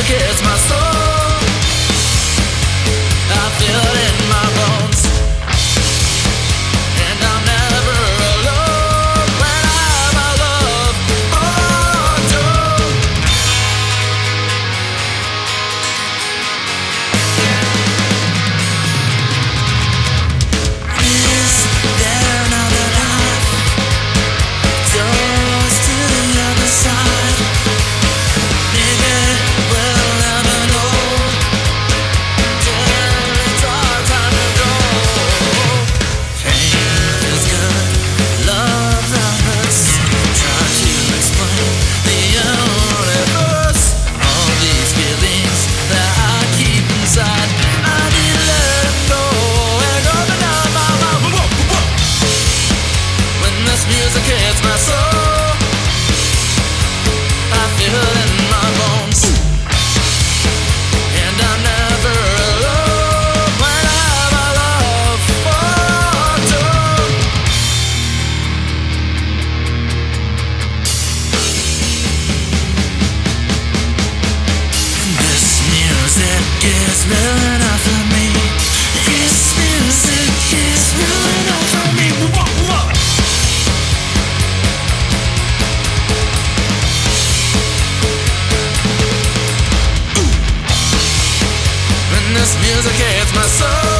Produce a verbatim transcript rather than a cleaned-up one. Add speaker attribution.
Speaker 1: hits my soul. I feel it in my bones, and I'm never alone when I have my love on tour. Is there another life? Doors to the other side. Maybe we'll never know till it's our time to go. Pain is good, love that hurts. Try to explain the universe. All these feelings that I keep inside, I need to let them go and open up my mouth. When this music hits my soul, I feel it in my bones, and I'm never alone when I have my love on tour. This music is real enough for me. This music is real enough for me. When this music hits my soul,